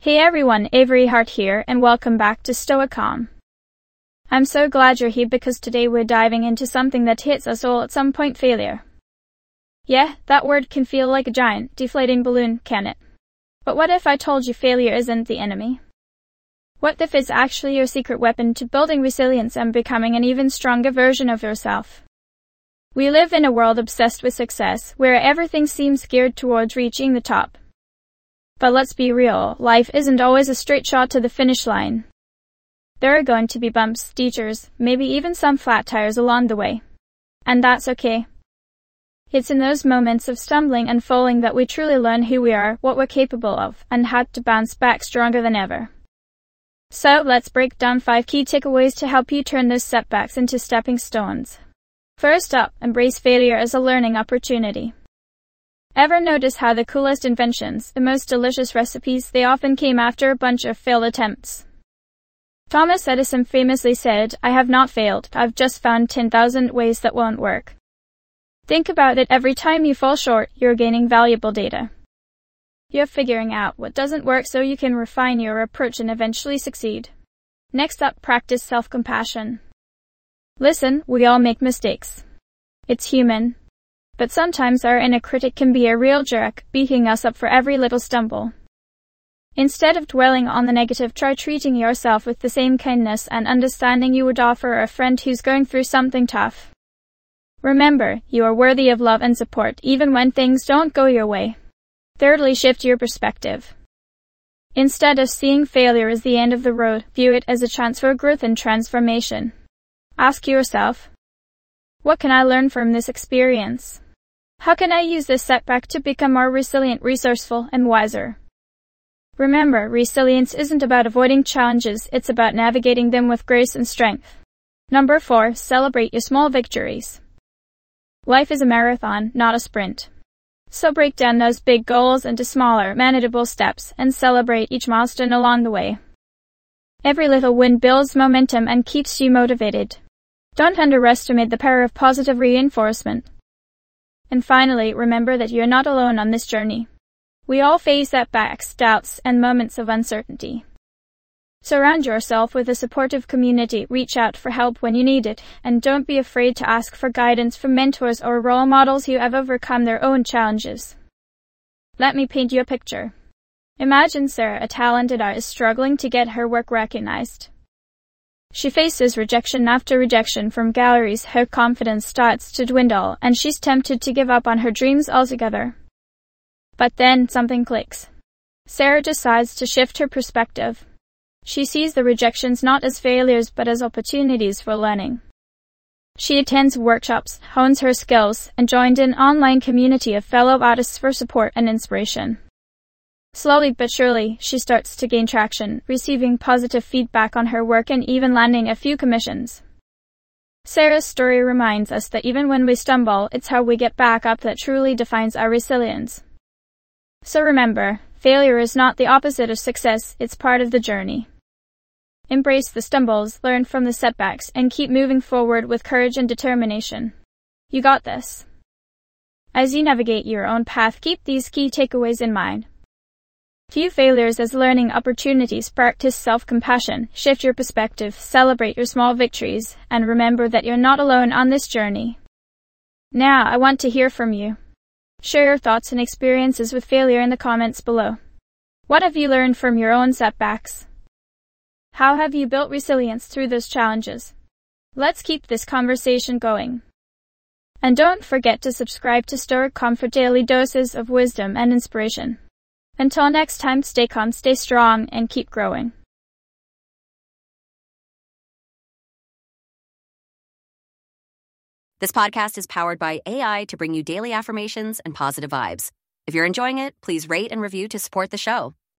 Hey everyone, Avery Hart here, and welcome back to Stoicom. I'm so glad you're here because today we're diving into something that hits us all at some point: failure. Yeah, that word can feel like a giant, deflating balloon, can it? But what if I told you failure isn't the enemy? What if it's actually your secret weapon to building resilience and becoming an even stronger version of yourself? We live in a world obsessed with success, where everything seems geared towards reaching the top. But let's be real, life isn't always a straight shot to the finish line. There are going to be bumps, detours, maybe even some flat tires along the way. And that's okay. It's in those moments of stumbling and falling that we truly learn who we are, what we're capable of, and how to bounce back stronger than ever. So let's break down 5 key takeaways to help you turn those setbacks into stepping stones. First up, embrace failure as a learning opportunity. Ever notice how the coolest inventions, the most delicious recipes, they often came after a bunch of failed attempts? Thomas Edison famously said, "I have not failed, I've just found 10,000 ways that won't work." Think about it: every time you fall short, you're gaining valuable data. You're figuring out what doesn't work so you can refine your approach and eventually succeed. Next up, practice self-compassion. Listen, we all make mistakes. It's human. But sometimes our inner critic can be a real jerk, beating us up for every little stumble. Instead of dwelling on the negative, try treating yourself with the same kindness and understanding you would offer a friend who's going through something tough. Remember, you are worthy of love and support even when things don't go your way. Thirdly, shift your perspective. Instead of seeing failure as the end of the road, view it as a chance for growth and transformation. Ask yourself, what can I learn from this experience? How can I use this setback to become more resilient, resourceful, and wiser? Remember, resilience isn't about avoiding challenges, it's about navigating them with grace and strength. Number 4, celebrate your small victories. Life is a marathon, not a sprint. So break down those big goals into smaller, manageable steps and celebrate each milestone along the way. Every little win builds momentum and keeps you motivated. Don't underestimate the power of positive reinforcement. And finally, remember that you're not alone on this journey. We all face setbacks, doubts, and moments of uncertainty. Surround yourself with a supportive community, reach out for help when you need it, and don't be afraid to ask for guidance from mentors or role models who have overcome their own challenges. Let me paint you a picture. Imagine Sarah, a talented artist struggling to get her work recognized. She faces rejection after rejection from galleries. Her confidence starts to dwindle, and she's tempted to give up on her dreams altogether. But then something clicks. Sarah decides to shift her perspective. She sees the rejections not as failures but as opportunities for learning. She attends workshops, hones her skills, and joined an online community of fellow artists for support and inspiration. Slowly but surely, she starts to gain traction, receiving positive feedback on her work and even landing a few commissions. Sarah's story reminds us that even when we stumble, it's how we get back up that truly defines our resilience. So remember, failure is not the opposite of success, it's part of the journey. Embrace the stumbles, learn from the setbacks, and keep moving forward with courage and determination. You got this. As you navigate your own path, keep these key takeaways in mind. View failures as learning opportunities, practice self-compassion, shift your perspective, celebrate your small victories, and remember that you're not alone on this journey. Now, I want to hear from you. Share your thoughts and experiences with failure in the comments below. What have you learned from your own setbacks? How have you built resilience through those challenges? Let's keep this conversation going. And don't forget to subscribe to Stoicom for daily doses of wisdom and inspiration. Until next time, stay calm, stay strong, and keep growing. This podcast is powered by AI to bring you daily affirmations and positive vibes. If you're enjoying it, please rate and review to support the show.